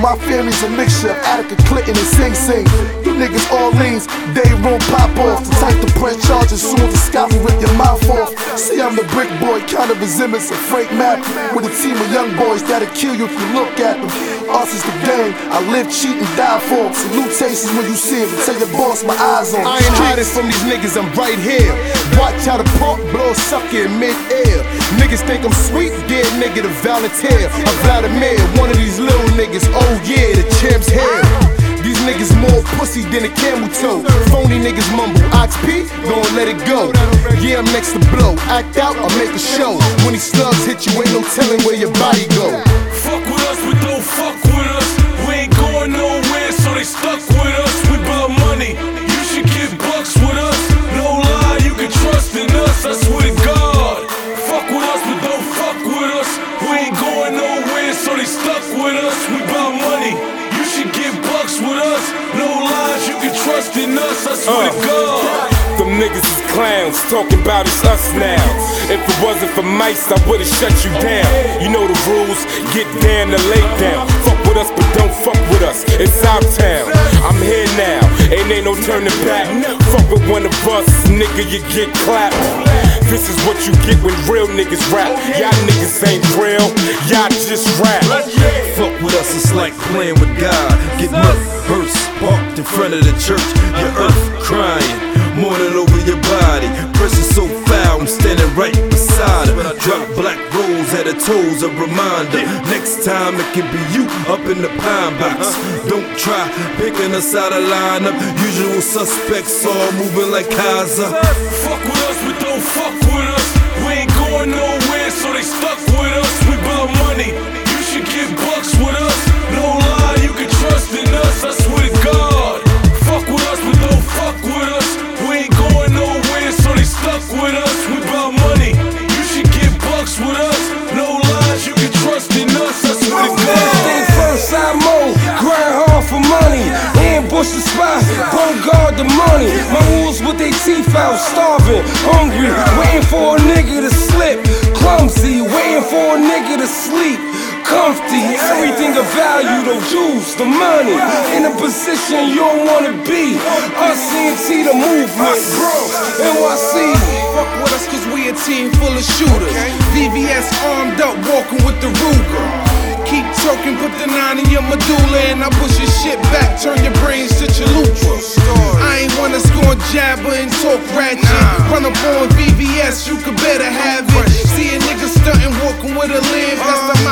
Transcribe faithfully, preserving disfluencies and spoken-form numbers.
My family's a mixture of Attica, Clinton, and Sing Sing. You niggas all leans, they won't pop off. The type to press charges soon as the scalpel rip your mouth off. See, I'm the brick boy, kind of resemblance of Frank Mapp, with a team of young boys that'll kill you if you look at them. Us is the game, I live, cheat, and die for. Salutations when you see him, tell your boss my eyes on. I ain't hiding from these niggas, I'm right here. Watch how the pump blow a sucker in mid-air. Niggas think I'm sweet, dead nigga the volunteer. I'm Vladimir, one of these little niggas, oh yeah, the champ's here. These niggas more pussy than a camel toe. Phony niggas mumble, Ox P, gon' let it go. Yeah, I'm next to blow, act out, I'll make a show. When these slugs hit you, ain't no telling where your body go. Fuck with us, but don't fuck with us. We ain't going nowhere, so they stuck with us. We bout money, you should get bucks with us. No lie, you can trust in us, I swear to God. Fuck with us, but don't fuck with us. We ain't going nowhere, so they stuck with us. We bout money, you should get bucks with us. No lies, you can trust in us, I swear uh, to God. Them niggas is clowns, talking about it's us now. If it wasn't for mice, I would've shut you down. You know the rules, get down to lay down. Fuck with us, but don't fuck with us, it's our town. I'm here now, ain't ain't no turning back. Fuck with one of us, nigga, you get clapped. This is what you get when real niggas rap. Y'all niggas ain't real, y'all just rap. Fuck with us, it's like playing with God. Get murked, burst, parked in front of the church. Your earth crying, mourning over your body. Pressure so foul, I'm standing right beside her. Drop black rolls at her toes, a reminder. Next time it could be you up in the pine box. Don't try picking us out of lineup. Usual suspects all moving like Kaiser. Fuck with us, but don't fuck with us. We ain't going nowhere, so they stuck with us. We bout money, you should get bucks with us. No lie, you can trust in us, I swear to God. Fuck with us, but don't fuck with us. We ain't going nowhere, so they stuck with us. We bout money, you should get bucks with us. No lies, you can trust in us, I swear to God. Stay first, I mow, grind hard for money. Ambush the spot, don't guard the money. My wolves with their teeth out, starving, hungry, waiting for a nigga to slip. Clumsy, waiting for a nigga to sleep. Comfy, everything of value, the juice, the money. In a position you don't wanna be. Us C N T, the movement, bro, N Y C. Fuck with us cause we a team full of shooters. V V S armed up, walking with the Ruger. Keep choking, put the nine in your medulla, and I push your shit back, turn your brains to chalupa. I ain't one that's gon' jabber and talk ratchet. Run up on V V S, you could better have it. See a nigga stuntin', walking with a limb, that's the